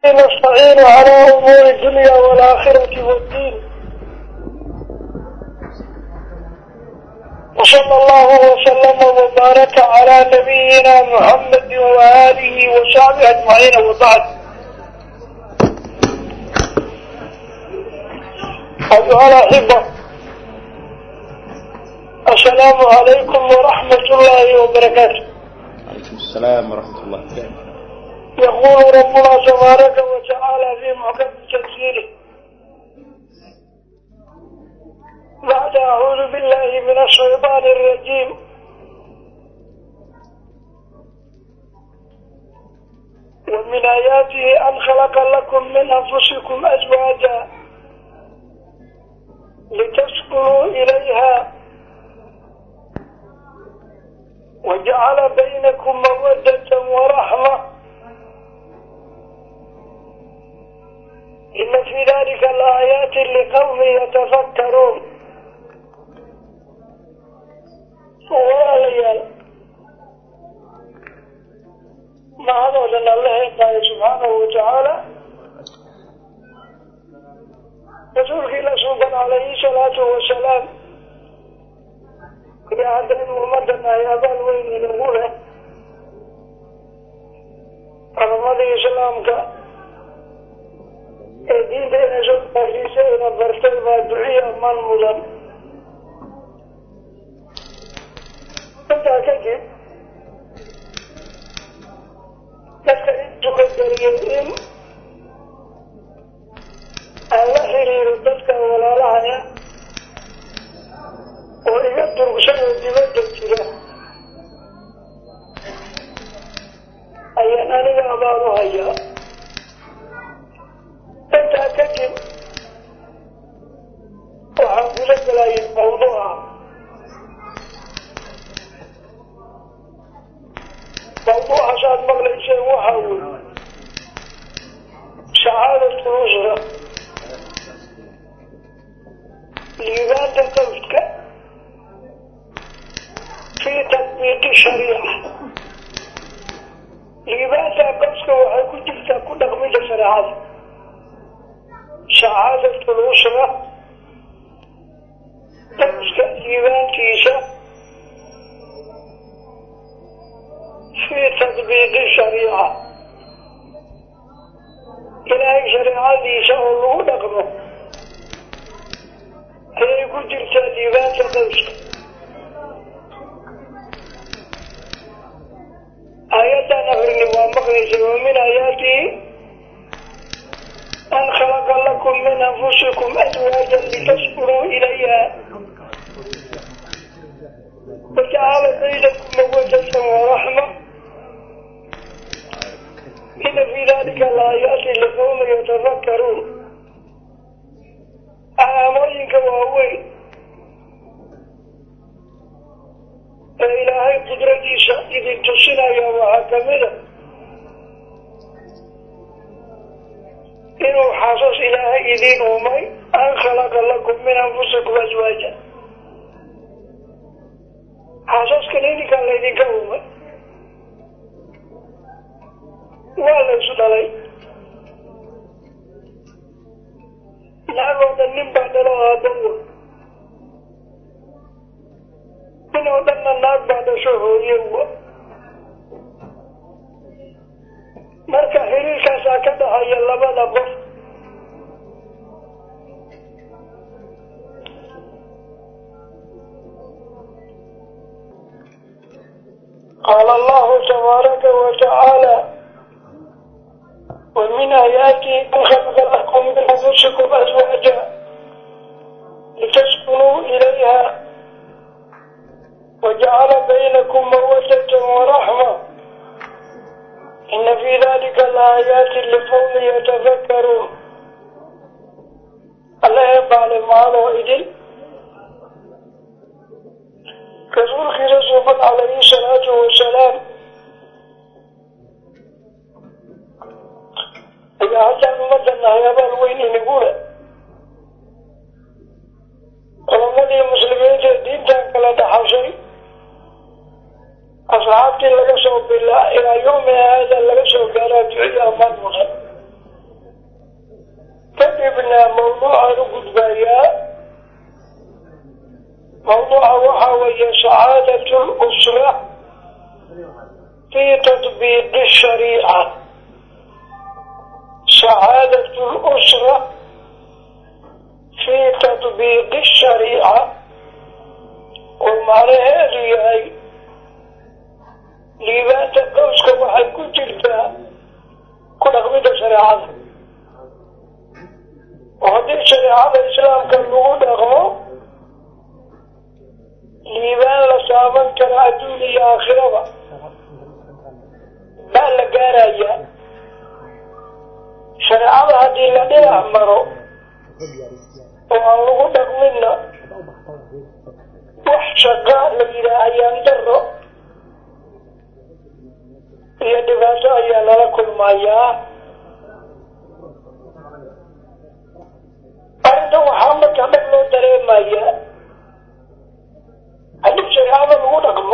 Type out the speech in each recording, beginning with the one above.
نستعين على أمور الدنيا والآخرة والدين. وصلى الله وسلم وبارك على نبينا محمد وآله وصحبه أجمعين وبعد. أيها الأحبة، السلام عليكم ورحمة الله وبركاته. عليكم السلام ورحمة الله وبركاته. يقول ربنا تبارك وتعالى في محكم تفسيره بعد أعوذ بالله من الشيطان الرجيم: ومن آياته أن خلق لكم من أنفسكم أزواجا لتسكنوا إليها وجعل بينكم مودة ورحمة إن في ذلك الآيات لقوم يتفكرون. وليال مع هذا الله قال سبحانه وتعالى رسولك إلى سلطان عليه الصلاة والسلام يا عدن ومدنا يا بالوين الأولى رمضان إسلامك الدين بين جزء الرسالة برتبة دعية من مدن أنت كذب تقدرين الله حرير الدفك ولا لعنة ويقدر بشأن الدبادة الجراح أيانا لي أبارها يا أنت كذب وحافظك لا يتموضوها موضوع عشان مغلق شيء وحاول شعارة الأسرة لماذا قلتك في تطبيق الشريعة؟ لماذا قلتك وحيكون جلتا كل أغمية الشريعة؟ شعارة الأسرة قلتك لماذا كيسة في تطبيق الشريعة إلهي شريعة ليسا الله نقمه هي يقول جلتا لماذا قلتك آيات نهرني ومقنسي ومن آياته أن خلق لكم من أنفسكم أزواجا لتسكنوا إليها وجعل بينكم مودة ورحمة إن في ذلك الآيات لقوم يتفكرون. آمريك وهوي إلهي قدرتي شهد تسنى يا وحكمنا إنه حاسس إلهي إذين أمي أن خلق لكم من أنفسكم أزواجا حاسس كنيني كان ليديك أمي ولا يسود علي نعم ودنين بعد الله أدوه إنه دن الناس بعد شهور يوه marka xiriirkaasaa ka dhaxaya labada qof قال الله تبارك وتعالى ومن آياته أن خلق لكم من أنفسكم أزواجا لتسكنوا إليها وجعل بينكم مودة ورحمة إن في ذلك الآيات لقوم يتفكرون. الله يقال معه إذن رسول خير عليه الصلاة والسلام إذا حتى مدنا يا بالوين نقول ولمدي المسلمين الدين تنقل دحوشي أصحابتي لقصوا بالله إلى يوم هذا لقصوا قالوا دعي أمان مخل موضوع وحاوية سعادة الأسرة في تطبيق الشريعة. سعادة الأسرة في تطبيق الشريعة ومعنى هذه هي لبات قوسك وحي كتلتا كل أغمد شريعة وهذه شريعة الإسلام كان لغود أغمو لبان لسابن كان أدوني آخرة ما لقارايا شريعة هذه لدي أعمرو وأن لغود أغمنا وحشقا لإلى أيام درو هي دفاسة أيام لكل ما إياه أريد محمد كمك لو دري ما إياه هذه شريعة لغود أغمو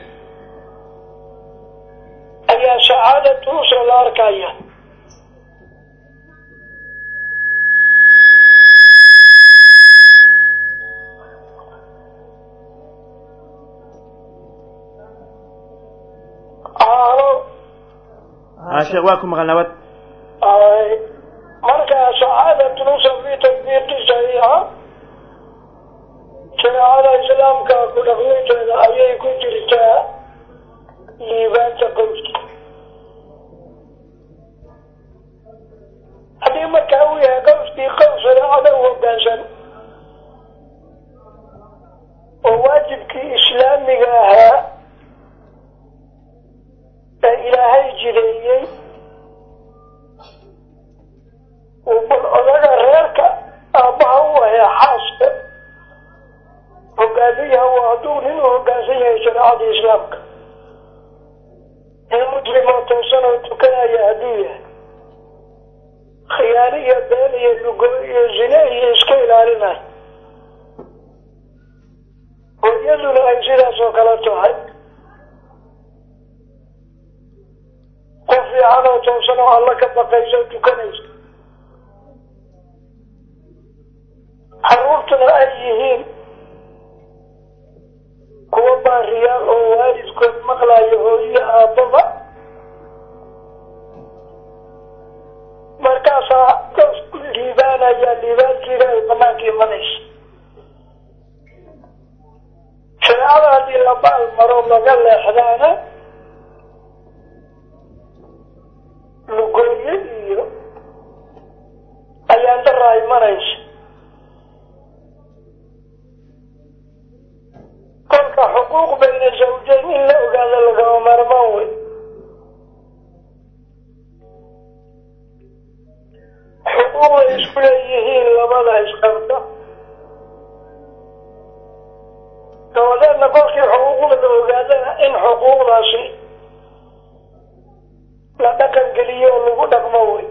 أيها سعادة توصل الأركاية شيخ واكم غنوات مركز سعادة توصل في تطبيق الشريعة شريعة الإسلام كأقول أغويت أيه كجرتا لبان تقوش هذه مكاوية قوشتي قوش العدو وقانشا وواجبك إسلامي لها إلهي جريي وبالأضاء غيرك أبها وهي حاسة وقاليها وعدون وقاسيها شريعة إسلامك المسلمة توصل وتكنا يهدية خيالية بانية لقوية زنائية اسكيل علينا ويدنا أيسينا سوكالتها قفي عنه توصل الله كبقيسة وتكنيس حرورتنا أيهين kuwa baariyaal oo waalidkood maqlaayo hooyo aababa markaasaa liibaanaya liibaankiina ay banaanka imanaysa shareecada haddii la baal maro laga leexdaana lugooye iyo ayaan daraa imanaysa حقوق بين الزوجين إلا وقال لك مرموي حقوق إسكوليهين لماذا إسكولتا فوالان نقول في حقوق لك إن حقوق راسي لا تكن قلية ولقودك موي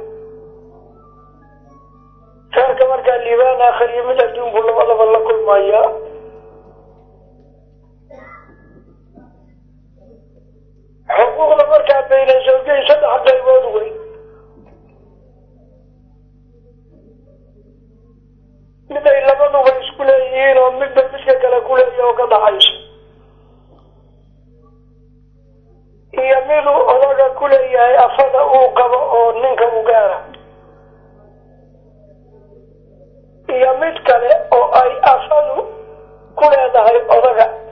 فارك مركا الليبان آخر يمد الدين بالله كل ما إياه حقوقنا مركا بين الزوجين صدح قيبود وي مدى إلا بدو بيسكوليين ومدى بسكا كلاكوليين وكذا حيث يميلو أولا كوليين أفضأوا قبأوا ننك مقارا يميد كالي أو أي أفضأوا كوليين هاي أولا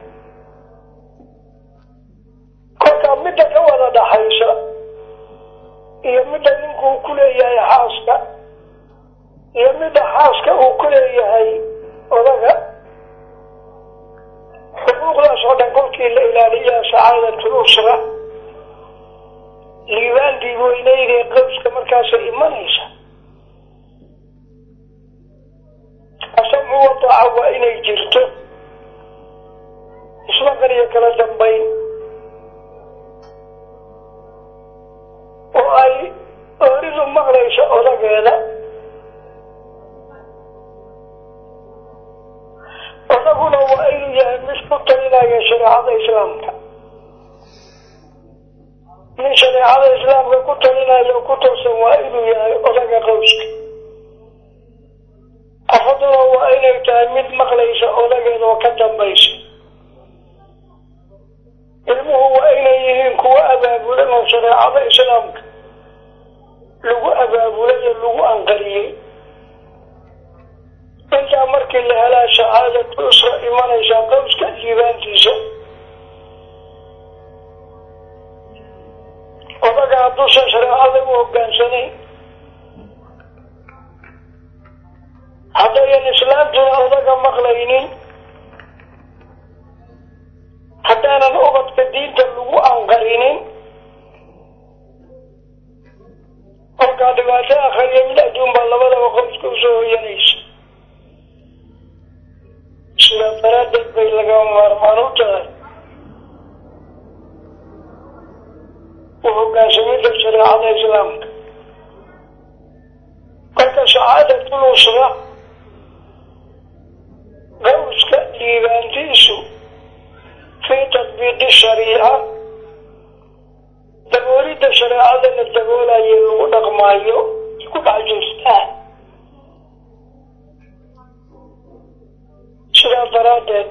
kolka midda ka wada dhaxaysa iyo midda ninkuu ku leeyahay xaaska iyo midda xaaska uu ku leeyahay odaga xuquuqdaas oo dhan kolkii la ilaaliyaa sacaadatul usra liibaantii weyneydee qowska markaasay imanaysa asamcu wadaaca waa inay jirto ismaqal iyo kala dambayn oo ay ooridu maqlayso odageeda odaguna waa inuu yahay mid ku talinaya shareecada islaamka من شريعة الإسلام كتلنا لو كتوسا وإنه يا أذاك قوسك xafaduna waa inay tahay mid maqlaysa odageeda oo ka dambaysa ilmuhu waa inay yihiin kuwa abaabulan oo shareecada islaamka lagu abaabulay ee lagu anqariyey intaa markii la helaa shahaadatu usra imanaysaa qowska diibaantiisa odaga hadduusan shareecada u hogaansanayn haddayan islaamtuna odaga maqlaynin haddaanan ubadka diinta lagu anqarinin kolkaa dhibaato akhriya mid adduun baa labadaba qofka usoo hoyanaysa sidaa daraaddeed bay lagama maarmaan u tahay u hogaansamida shareecada islaamka kolka shahaadatul usra qowska liibaantiisu fii tatbiiqi shariica daboolidda shareecada la daboolayo lagu dhaqmaayo ku dhex jirtaa sidaa daraaddeed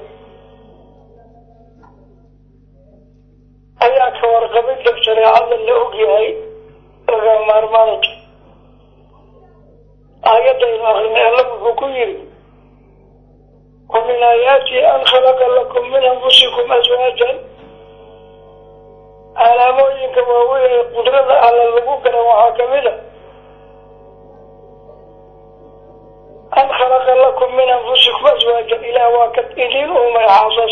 ayaa ka warqabidda shareecada la ogyahay laga maarmaanka aayadaynu akrinay alla wuxuu ku yidhi ومن آياته أن خلق لكم من أنفسكم أزواجا على موجك وهي قدرة على الوقوع وحاكمته أن خلق لكم من أنفسكم أزواجا إلى واكت إذن أمي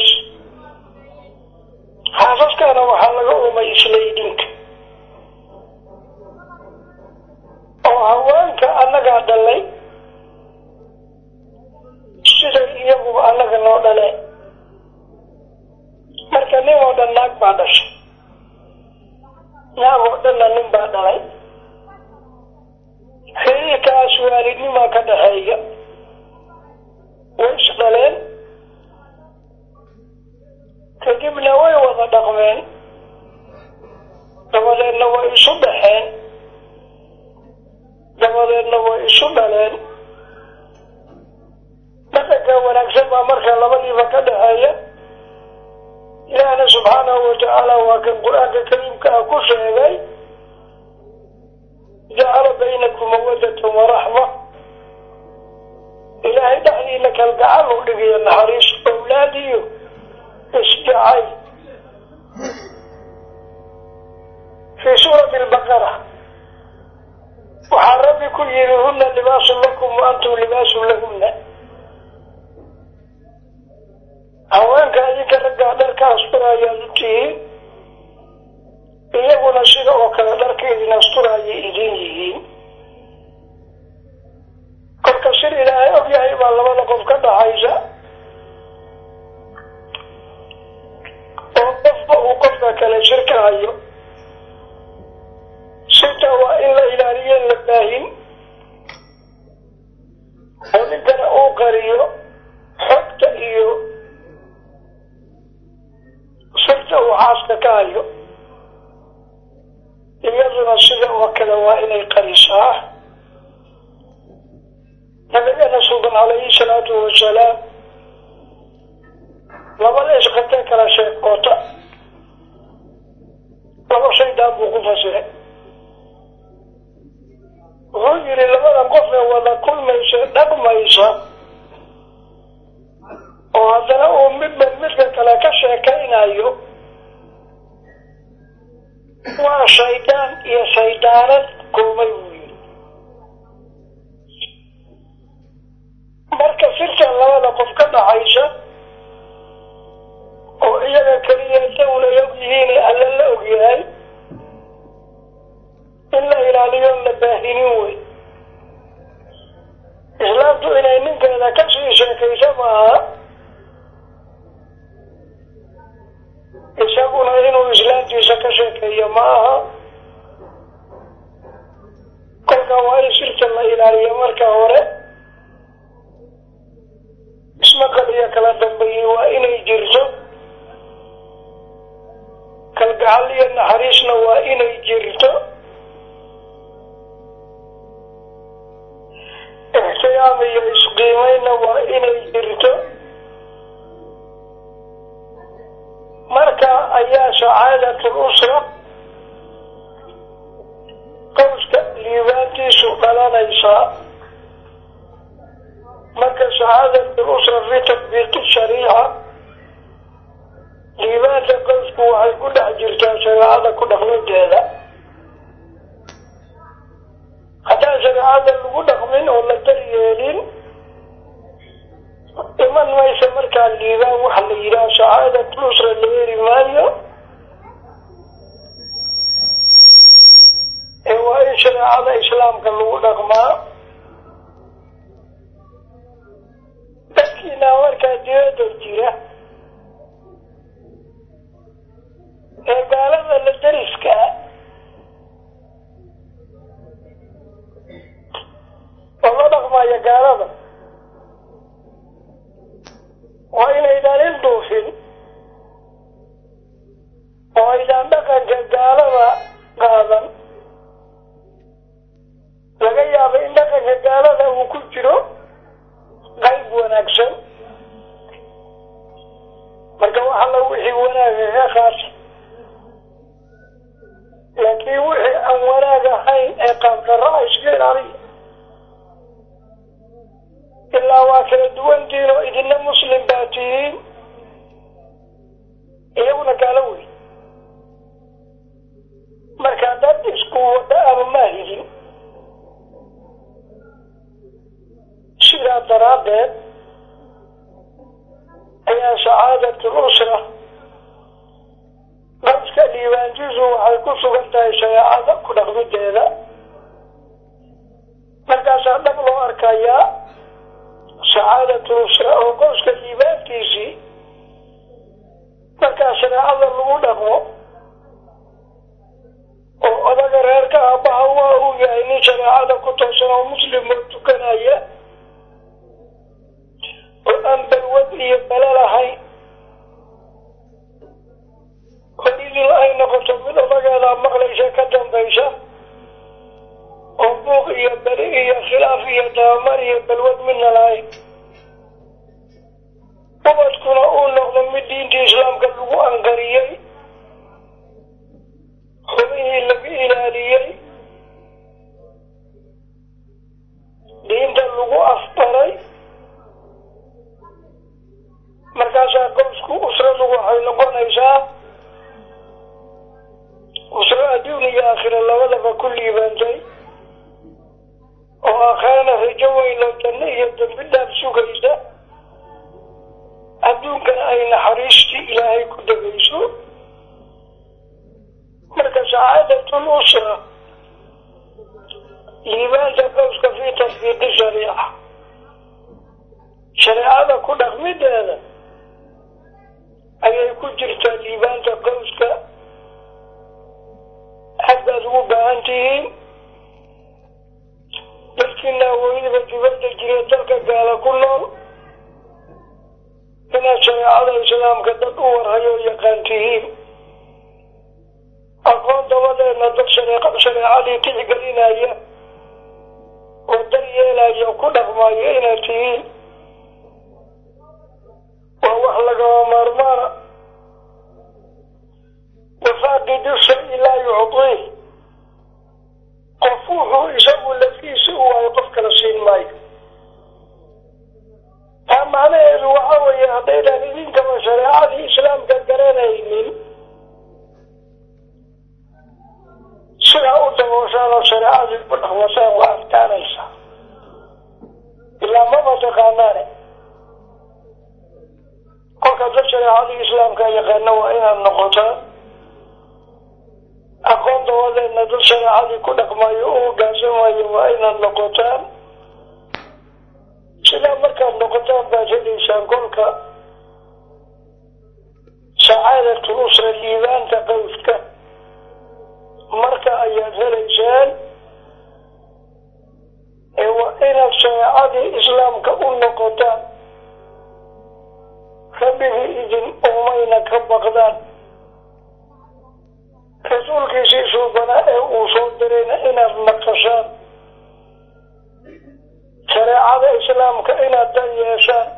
حاصص كان وحلق أمي إسليدنك وهوانك أنك عدلي siday iyaguba annaga noo dhale marka nin oo dhan naag baa dhashay naag oo dhanna nin baa dhalay xiriirkaas waalidnimaa ka dhaxeeya way isdhaleen kadibna way wada dhaqmeen dabadeedna way isu dhaxeen dabadeedna way isu dhaleen dhaqanka wanaagsan baa marka labadiiba ka dhaxeeya ilaahna subxaanahu watacaala waa kan qur-aanka kariimka ah ku sheegay jacala baynakum mawadatan waraxma ilaahay dhexdiina kalgacal u dhigayo naxariis awlaadiyo isjacay fii suurati albaqara waxaa rabbi ku yidhi huna libaasun lakum wa antum libaasun lahunna haweenka adinka raggaa dharka asturayaad u tihiin iyaguna sida oo kale dharka idin asturaayay idin yihiin kolka sir ilaahay og yahay baa labada qof ka dhaxaysa oo qofba uu qofka kale shirka hayo sirta waa in la ilaaliyo la baahin oo ninkana uu qariyo xogta iyo sirta uu xaaska ka hayo iyaduna sida oo kale waa inay qarisaa nabigeena sugan calayhi salaatu wasalaam labada isqatee kala sheekoota laba shaydaan buu ku fasiray wuxuu yidhi labada qof ee wada kulmaysa dhaqmaysa oo haddana uu midba midka kale ka sheekaynayo waa shaydaan iyo shaydaanad kulmay buu yidhi marka sirta labada qof ka dhaxaysa oo iyaga keliya isaguna og yihiin alla la og yahay in la ilaaliyo la baahinin wey islaamtu inay ninkeeda kasii sheekaysa maaha isaguna inuu islaamtiisa ka sheekeeyo ma aha kolka waa in sirta la ilaaliyo marka hore ismaqal iyo kala dambeeyey waa inay jirto kalgacal iyo naxariisna waa inay jirto ixtiyaam ixtiraam iyo isqiimayna waa inay jirto. marka ayaa sacaadatul usra qowska liibaantiisu dhalanaysaa. marka sacaadatul usra fi tatbiiqi shariica liibaanta qowsku waxay ku dhex jirtaa shareecada ku dhaqmideeda. haddaan shareecada lagu dhaqmin oo la daryeelin iman maysa markaa liibaan waxa la yidhaha sacaadatul usra la heri maayo. ee waa in shareecada islaamka lagu dhaqmaa. dadkiina markaa dibadda jira ee gaalada la dariska oo la dhaqmaya gaalada waa inaydaan ilduufin oo aydaan dhaqanka gaalada qaadan. laga yaabo in dhaqanka gaalada uu ku jiro qayb wanaagsan, marka wax alla wixii wanaaga ka qaata. laakiin wixii aan wanaag ahayn ee qaabdarra iska ilaaliya. ilaa waa kala duwantiin oo idina muslim baa tihiin iyaguna gaalo wey. marka dad isku wada ama maahidin. sidaa daraaddeed ayaa sacaadatul usra qowska liibaantiisu waxay ku sugan tahay shareecada ku dhaqmideeda. markaasaa dhab loo arkayaa sacaadatul usra oo qowska liibaantiisii markaa shareecada lagu dhaqmo oo odaga reerka aabbaha waa uu yahay nin shareecada ku toosan oo muslim oo tukanaya oo aan balwad iyo bala lahayn. oo idil ay noqoto mid odageeda maqlaysa ka dambaysa oo buuq iyo bali iyo khilaaf iyo dabamar iyo balwad midna lahayn. ubadkuna uu noqdo mid diinta islaamka lagu anqariyey, xubihii lagu ilaaliyey, diinta lagu afbaray. markaasaa qowsku usradu waxay noqonaysaa usro adduun iyo aakhira labadaba ku liibaantay oo aakhirana rajo weyn oo janno iyo dambi dhaaf sugaysa, adduunkana ay naxariistii ilaahay ku degayso. marka sacaadatul usra liibaanta qowska fi tatbiiqi shariica shareecada ku dhaqmideeda ayay ku jirtaa liibaanta qowska. haddaad ugu baahan tihiin dadkiina awooyada dibadda jira dalka gaala ku nool inaad shareecada islaamka dad u warhayo yaqaan tihiin. aqoon dabadeedna dad shareecadii tixgelinaya oo daryeelaya ku dhaqmaya inaad tihiin waa wax lagama maarmaana. wafaaqidu shay laa yucdiih, qof wuxuu isagu laftiisa u waayo qof kala siin maayo. taa macnaheedu waxa weeye haddaydaan idinkaba shareecadii islaamka garanaynin sidaa u dabooshaan oo shareecadii ku dhaqmasaan waa adkaanaysaa. ilaa maba taqaanaane. kolkaad dad shareecadii islaamka yaqaana waa inaad noqotaan. aqoon dabadeedna dad shareecadii ku dhaqmayo u hogaansamayo waa inaad noqotaan. sidaa markaad noqotaan baad helaysaan kolka sacaadatul usra liibaanta qowska. marka ayaad helaysaan ee waa inaad shareecadii islaamka u noqotaan. rabbigii idin umayna ka baqdaan. rasuulkiisii suubanaa ee uu soo dirayna inaad maqashaan. shareecada إسلامك إن الدنيا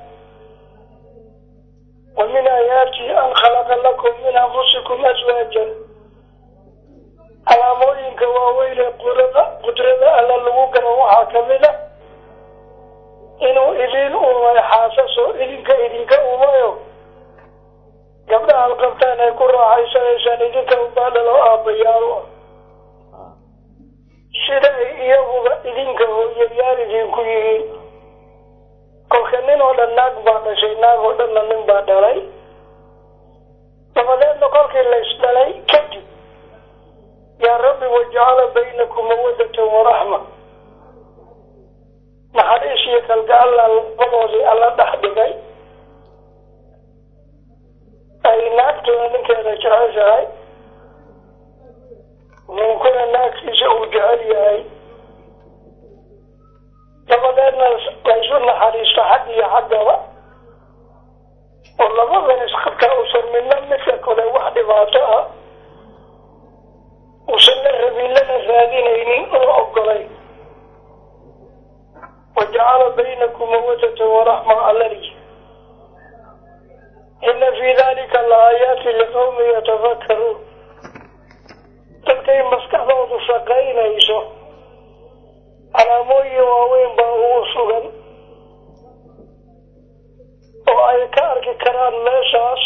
ومن آياته أن خلق لكم من أنفسكم أزواجا على موينك وويل قدرة على اللوغة وحاكمنا إنه إذن أمي حاسسه إذنك أميو قبل القبطان يكون راحيسا إيسان إذنك أمبال له أبياء سيدا إيهوغا إذنك هو يبيار إذنكو يهي كوكنين ولا ناك بعد شيء ناك ولا نمين بعد لي فمدين نقولك اللي استلي كدي يا ربي وجعل بينكم مودة ورحمة نحريش يكالك الله القضوزي الله دحدقي أي ناك تونك هذا جعزهاي ممكن الناك يسعوا جعليهاي لبدأنا ليسون نحريش حقي حقا والله ما بنسخبك أوصل منا مثلك ولا واحد باطئة وصلنا الربين لنا فادينين وأقلين وجعل بينكم مودة ورحمة الذي إن في ذلك الآيات لقوم يتفكرون تلقي مسكحة شقين يسو على موي ووين باهو سوغن وأي كارك كران ليساس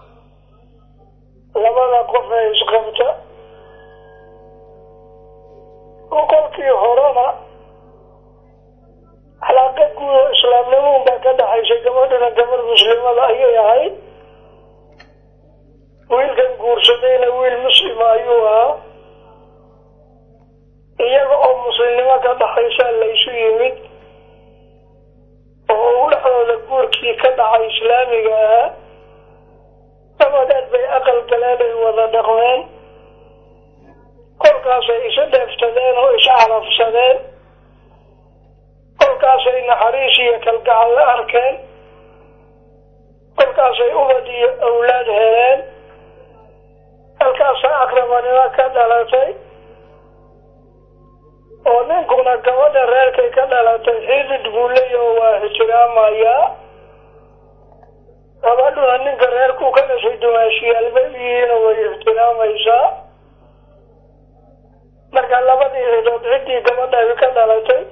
لماذا قفة يسقبت وقل كي هرانا علاقة قوة إسلام نمون باكدا حيث قمدنا قمر مسلمة لأيه هاي ويل كان قرصدين ويل مسلم أيوها إياك مسلمة كدا حيث ليسو يمد وأول حول قوركي كدا حيث إسلامي قاها فمدات بي أقل قلالي وذا دقوين kolkaasay isa dheeftadeen oo is carafsadeen kolkaasay naxariis iyo kalgacal la arkeen kolkaasay ubad iyo awlaad heleen halkaasaa aqrabanimo ka dhalatay oo ninkuna gabadha reerkay ka dhalatay xidid buu leeyaho waa ixtiraamayaa gabadhuna ninka reerkuu ka dhashay dumaashiyaalbayihiina way ixtiraamaysaa marka labadii cidood ciddii gabadha ka dhalatay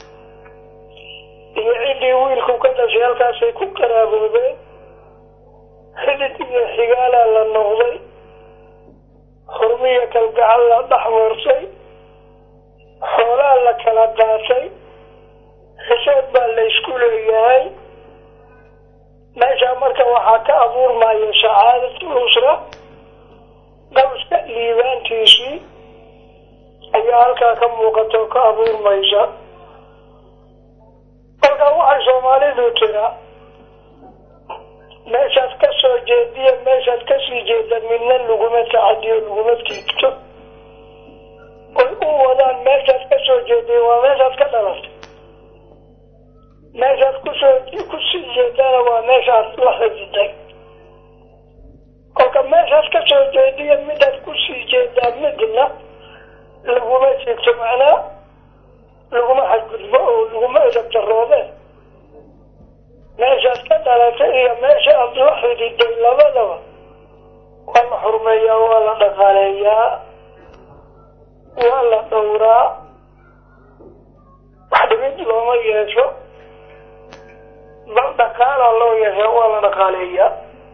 iyo ciddii wiilku ka dhashay halkaasay ku qaraaboobeen xidid iyo xigaalaa la noqday xurmiya kalgacal la dhexmarsay xoolaa la kala qaatay xisood baa la isku leeyahay meeshaa marka waxaa ka abuurmaya sacaadatul usra qabska liibaantiisii ayaa halkaa ka muuqato ka abuurmaysa kolkaa waxay soomaalidu tira meeshaad ka soo jeediya meeshaad kasii jeeda midna laguma tacadiyo laguma kiigto oy u wadaan meeshaad ka soo jeeday waa meeshaad ka dhalatay meeshaad kusii jeedana waa meeshaad la xididay kolka meeshaad ka soo jeediya midaad kusii jeedaa midna laguma jiegto macnaa laguma xadgudbo oo laguma edab daroobe meeshaad ka dhalatay iyo meesha aad la xididay labadaba waa la xurmeeyaa waa la dhaqaaleeyaa waa la dhowraa wax dhibid looma yeesho bal dhaqaalaa loo yeeshaa waa la dhaqaaleeyaa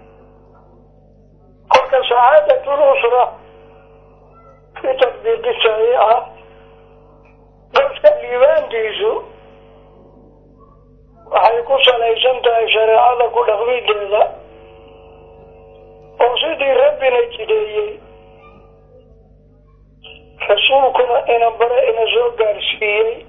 kolka sacaadatul usra في تطبيق الشريعة قلت الإيمان ديزو وحيكون سليسانتا شريعة لكل أخوي ديزا وصيدي ربنا جديي فسوكنا إنا برائنا زوغار سيئي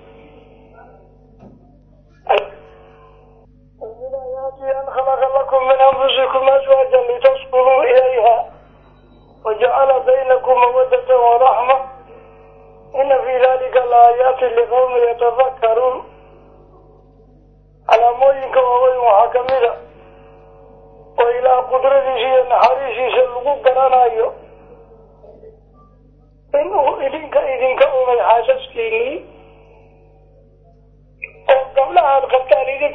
ومن آياته أن خلق لكم من أنفسكم أزواجا لتسكنوا إليها وجعل بينكم مودة ورحمة إن في ذلك الآيات لقوم يتفكرون على موينك ووين وحكمنا وإلى قدرته نحريسي سلقوا قرانا إنه إذنك أمي حاسسكيني وقبلها القبطان إذن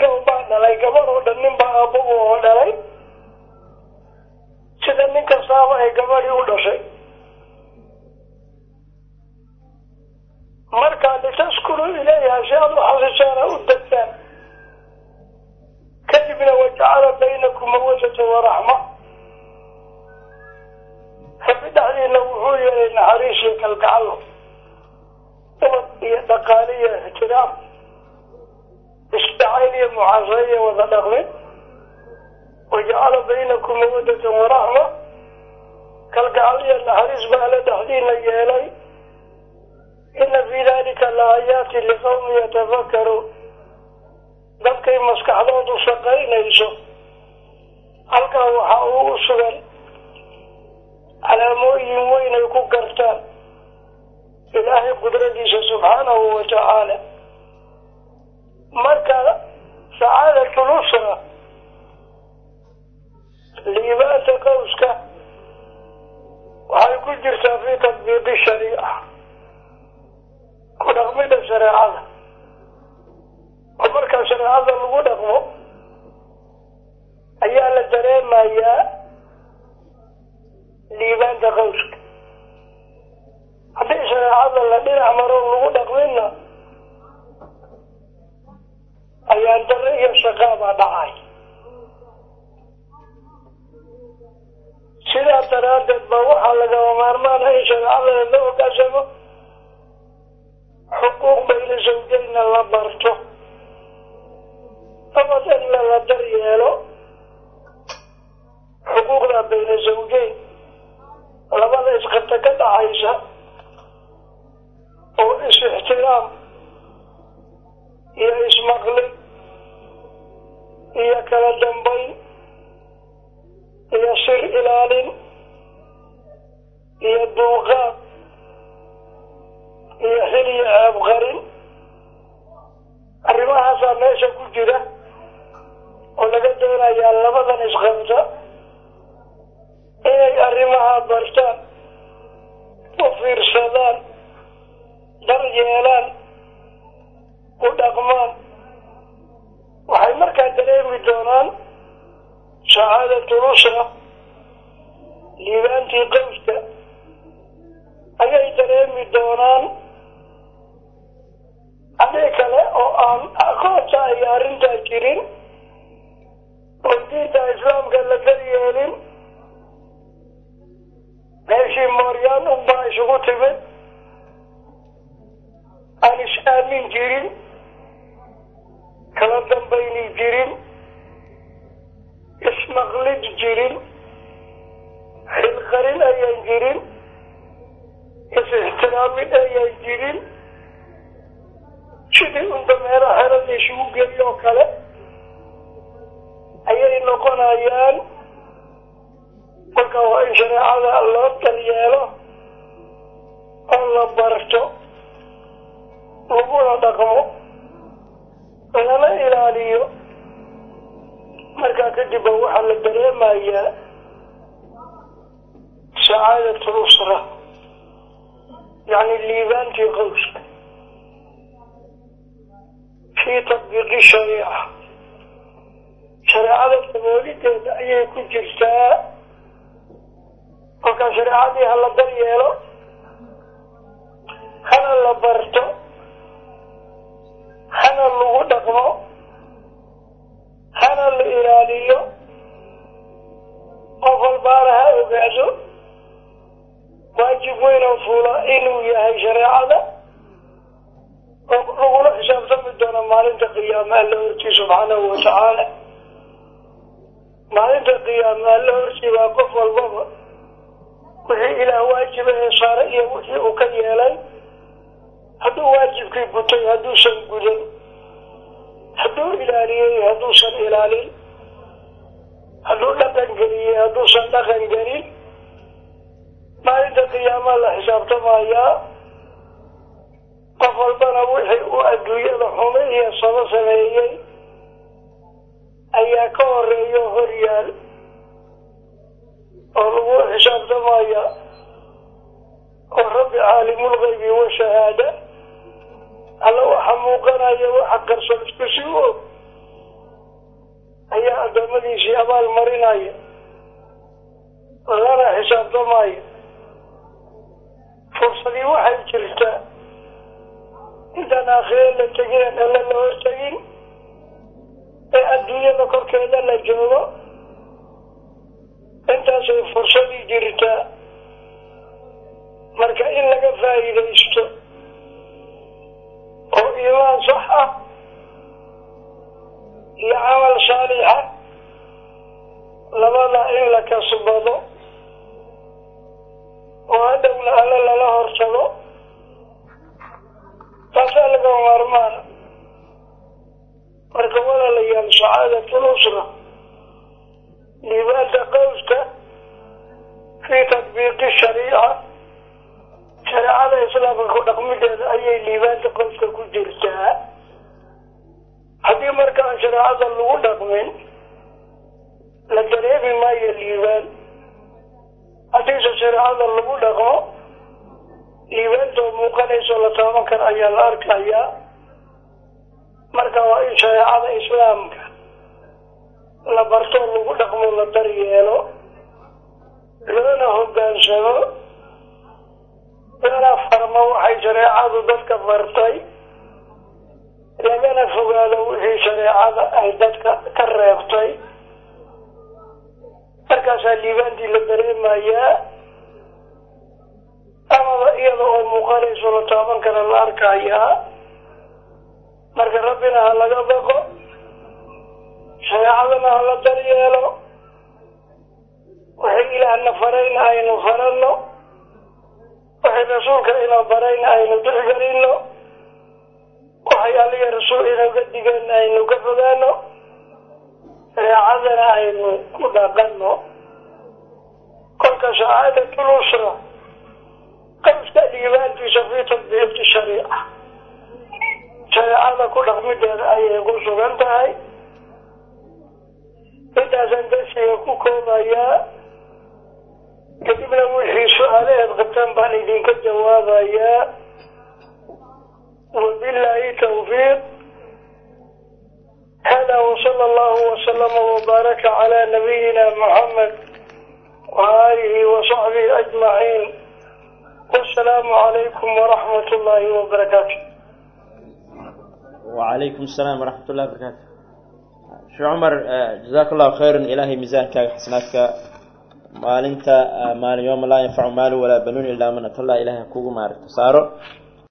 marka litaskunu ilayha si aad u xasishaan u degtaan kadibna wajacala baynakum mawaddata waraxma rabbi dhexdiina wuxuu yeelay naxariis iyo kalgacalo ubad iyo dhaqaale iyo ixtiraam isdhacayl iyo mucaasaro iyo wada dhaqmin wajacala baynakum mawaddata waraxma kalgacal iyo naxariis baa la dhexdiina yeelay ina fii dalika laayaati liqawmi yatafakkaruun dadkay maskaxdoodu shaqaynayso halkaa waxaa ugu sugan calaamooyin weyn ay ku gartaan ilaahay qudradiisa subxaanahu wa tacaala marka sacaadatul usra liibaanta qowska waxay ku jirtaa fii tatbiiqi shariica ku dhaqmida shareecada oo markaa shareecada lagu dhaqmo ayaa la dareemayaa liibaanta qowska haddii shareecada la dhinac maro lagu dhaqminna ayaan darre iyo shaqaabaa dhacay sidaa daraaddeed ba waxaa lagama maarmaana in shareecada la ogaasamo xuquuq bayna zawjayna la barto abadanna la daryeelo xuquuqda bayna zawjayn labada isqabta ka dhaxaysa oo is-ixtiraam iyo ismaqlin iyo kala dambayn iyo sir ilaalin iyo dulqaad iyo xil iyo ceeb qarin arrimahaasaa meesha ku jira oo laga doonayaa labadan isqabta inay arrimaha bartaan u fiirsadaan daryeelaan u dhaqmaan waxay markaa dareemi doonaan sacaadatul usra liibaantii qowska ayay dareemi doonaan haddii kale oo aan aqoonta iyo arrintaa jirin oo diinta islaamka la daryeelin meeshii mooryaan unbaa isugu timid aan is-aamin jirin kala dambayni jirin ismaqlid jirin xilqarin ayaan jirin is-ixtiraamin ayaan jirin sidii unba meelo xerada isugu geli oo kale ayay noqonayaan marka waa in shareecada loo daryeelo oo la barto laguna dhaqmo lana ilaaliyo markaa kadib ba waxaa la dareemayaa sacaadatul usra yacni liibaantii qowska fii tatbiiqi shariica shareecada daboolideeda ayay ku jirtaa kolkaa shareecadii ha la daryeelo hana la barto hana lagu dhaqmo hana la ilaaliyo qof walbaana ha ogaado waajib weyn oo fuula inuu yahay shareecada oo lagula xisaabtami doono maalinta qiyaama alla hortii subxaanahu wa tacaala maalinta qiyaama alla hortii baa qof walbaba wixii ilaah waajiba ee saare iyo wixii uu ka yeelay hadduu waajibkii gutay hadduusan gudan hadduu ilaaliyey hadduusan ilaalin hadduu dhaqan geliyey hadduusan dhaqan gelin maalinta qiyaamaa la xisaabtamayaa qof walbana wixii uu adduunyada xumo iyo sabo sameeyey ayaa ka horeeyo hor yaal oo lagu xisaabtamaya oo rabbi caalimulgaybi wa shahaada alla waxa muuqanaya waxa qarsoon isku si u og ayaa addoommadiisii abaal marinaya lana xisaabtamaya fursadii waxay jirtaa intaan aakhire la tegin alla la hortegin ee adduunyada korkeeda la joogo intaasay fursadii jirtaa marka in laga faa'iidaysto oo iimaan sax ah iyo camal saalixa labada in la kasbado oo hadhowna alla lala hortago taasaa laga maarmaana marka walaalayaal sacaadatul usra liibaanta qowska fii tatbiiqi shariica shareecada islaamka ku dhaqmideeda ayay liibaanta qowska ku jirtaa haddii marka aan shareecada lagu dhaqmin la dareemi maayo liibaan haddiise shareecada lagu dhaqmo liibaantoo muuqanayso la taaban kara ayaa la arkayaa marka waa in shareecada islaamka la barto lagu dhaqmo la daryeelo lana hoggaansamo lana farmo waxay shareecadu dadka bartay lagana fogaado wixii shareecada ay dadka ka reebtay markaasaa liibaantii la dareemayaa amaba iyada oo muuqanayso la taaban kara la arkayaa marka rabbina ha laga baqo shareecadana ha la daryeelo waxay ilaahna farayna aynu faranno waxay rasuulka inoo barayna aynu tixgelinno waxay aliya rasuul inooga digeenna aynu ka fogaano shareecadana aynu ku dhaqanno kolka sacaadatul usra qowska liibaantiisa fii tatbiiqi shariica shareecada ku dhaqmideeda ayay ku sugan tahay intaasaan darsiga ku koobayaa kadibna wixii su-aalaheed qabtaan baan idinka jawaabayaa wabilaahi tawfiiq hada wasala allahu wasalama wabaaraka calaa nabiyina muxamed waaalihi wasaxbihi ajmaciin wasalaamu calaykum waraxmat ullaahi wabarakaatu. وعليكم السلام ورحمة الله وبركاته. شو عمر جزاك الله خيرا إلهي ميزانك حسناتك مال انت مال يوم لا ينفع مال ولا بنون إلا من أتى الله إلهي كوغو مارك تصارو